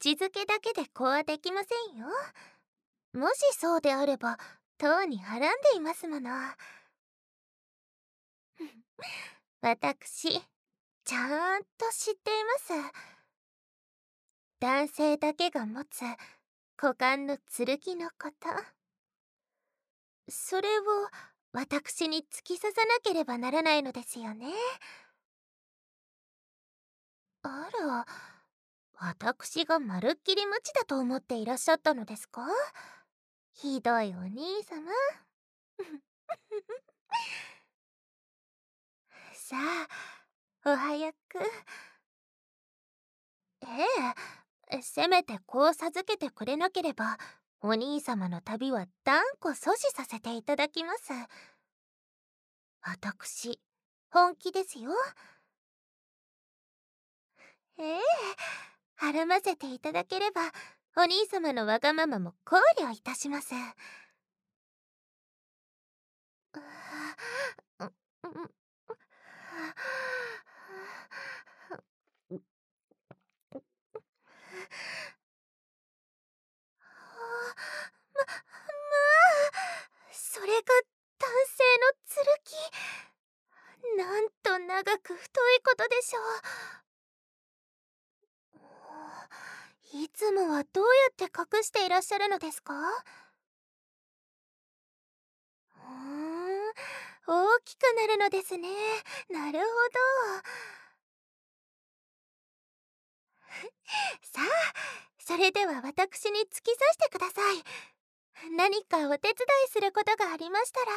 口づけだけで子はできませんよ。もしそうであれば、とうにはらんでいますもの。私、ちゃんと知っています。男性だけが持つ股間の剣のこと。それを私に突き刺さなければならないのですよね。あら、私がまるっきり無知だと思っていらっしゃったのですか？ひどいお兄様。さあ、お早く。ええ、せめて子を授けてくれなければ、お兄様の旅は断固阻止させていただきます。私、本気ですよ。ええ、はらませていただければ、お兄様のわがままも考慮いたします。ううそれが男性の剣。なんと長く太いことでしょう。いつもはどうやって隠していらっしゃるのですか？大きくなるのですね。なるほど。さあ、それでは私に突き刺してください。何かお手伝いすることがありましたら。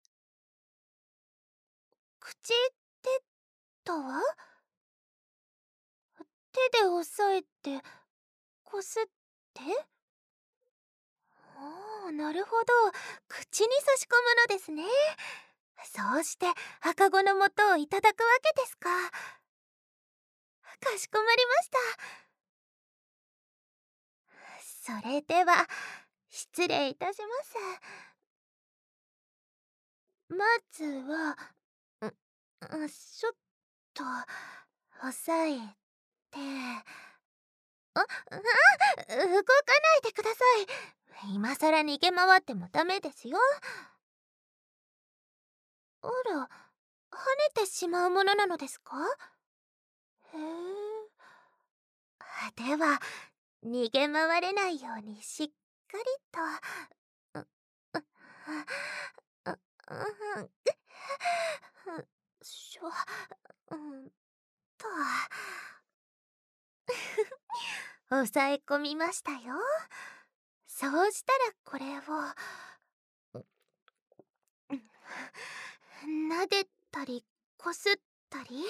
口ってとは？手で押さえてこすって？なるほど。口に差し込むのですね。そうして赤子の元をいただくわけですか。かしこまりました。それでは失礼いたします。まずはちょっと押さえて。動かないでください。今さら逃げ回ってもダメですよ。あら、跳ねてしまうものなのですか？へえ。では、逃げ回れないようにしっかりと。ううううんしょ、うんと。押さえ込みましたよ。そうしたらこれを撫でたりこすったり。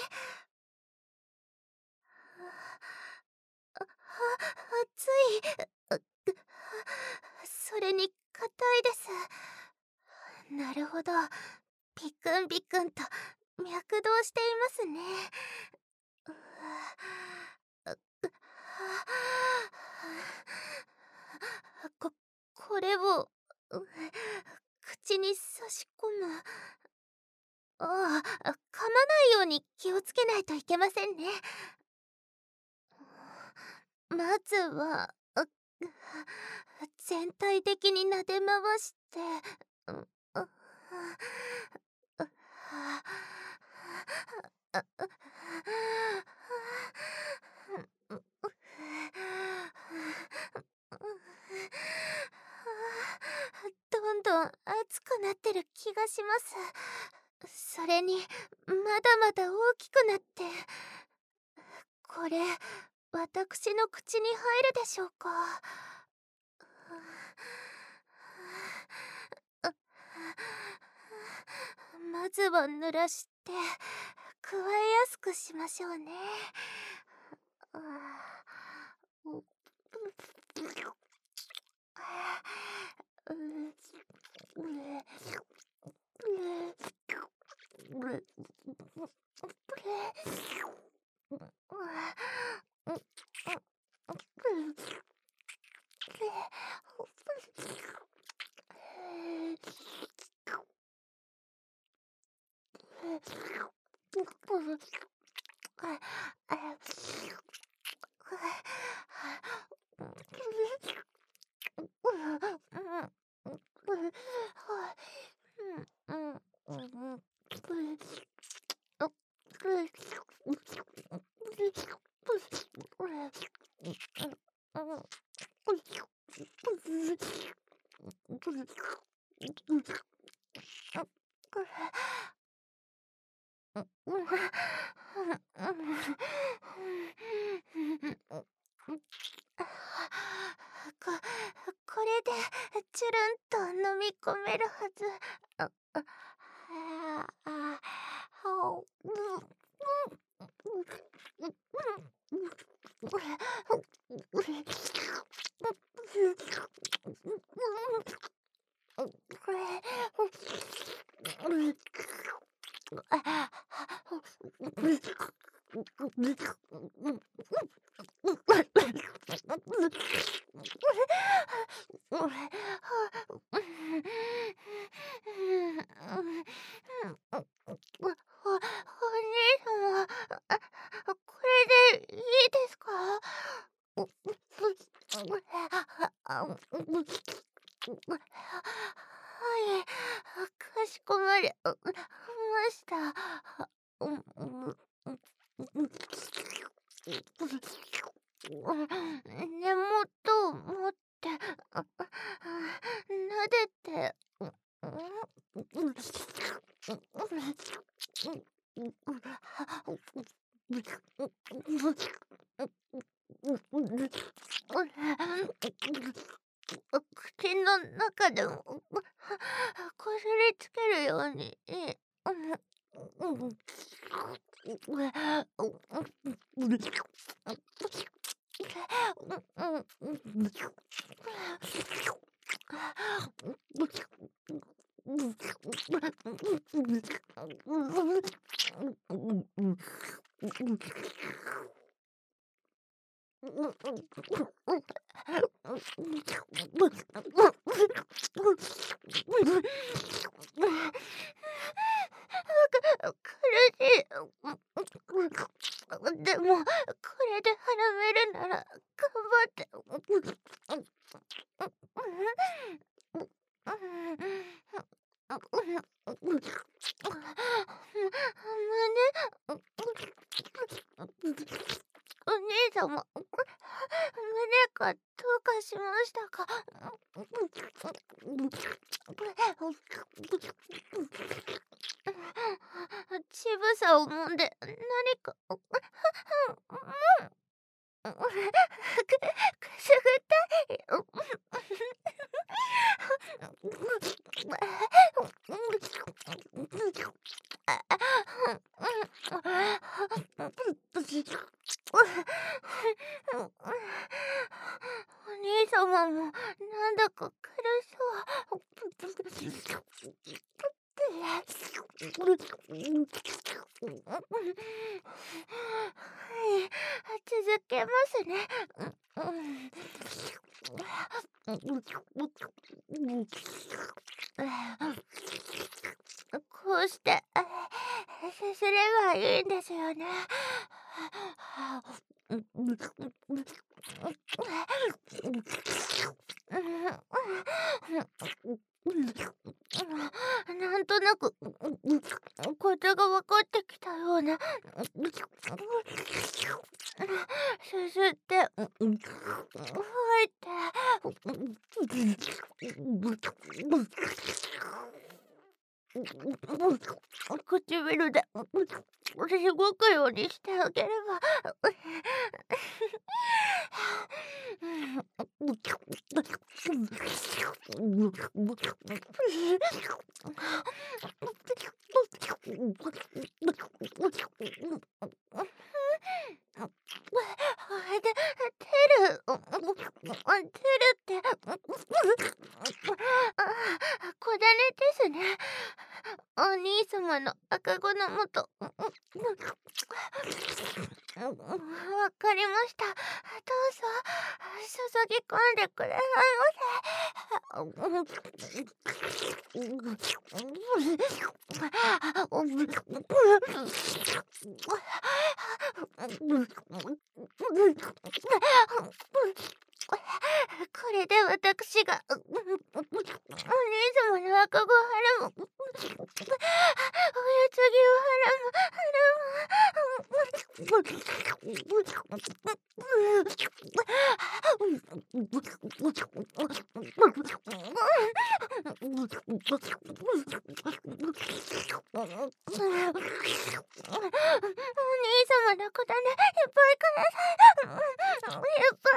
熱い。それに硬いです。なるほど。ビクンビクンと脈動していますね。うここれを口に差し込む。噛まないように気をつけないといけませんね。まずは全体的に撫で回して。ううどんどん熱くなってる気がします。それにまだまだ大きくなって。これ私の口に入るでしょうか？まずは濡らして加えやすくしましょうね。 ここれでチュルンと飲み込めるはず。お兄様、これでいいですか？はい、かしこまりました。根元を持って撫でて。口の中でもこすりつけるように。苦しい。でも、これで腹めるなら頑張って。お兄様、胸がどうかしましたか？乳房を揉んで何かくすぐったい。お兄様もなんだか苦しそう。はい、続けますね。こうしてすすればいいんですよね。なんとなくコツが分かってきたような。すすって吐いて。唇ですごくようにしてあげれば。てるって小種ですね。お兄様の赤子のもと。わかりました。どうぞ注ぎ込んでくださいませ。 様の子だね。いっぱいください。いっぱ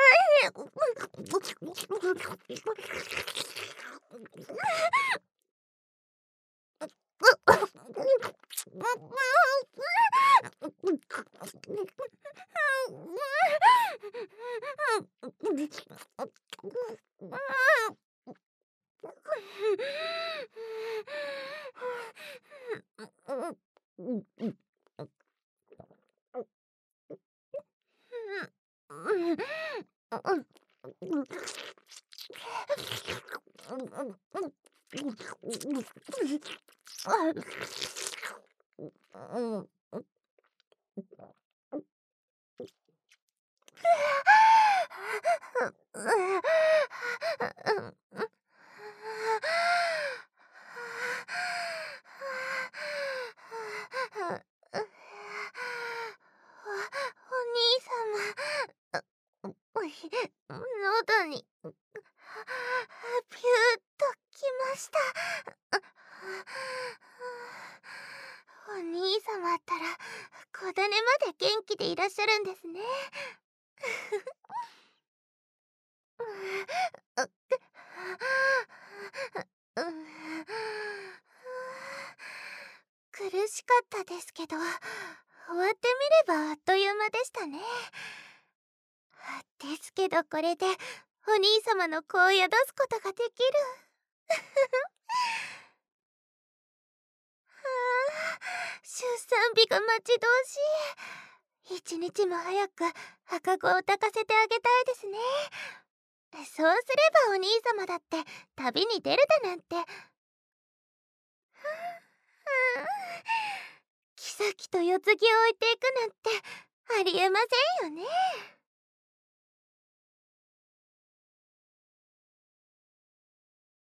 喉にピューッときました。お兄様ったら子種まで元気でいらっしゃるんですね。苦しかったですけど、終わってみればあっという間でしたね。ですけどこれでお兄様の子を宿すことができる。出産日が待ち遠しい。一日も早く赤子を抱かせてあげたいですね。そうすればお兄様だって旅に出るだなんて。妃と世継ぎを置いていくなんてありえませんよね。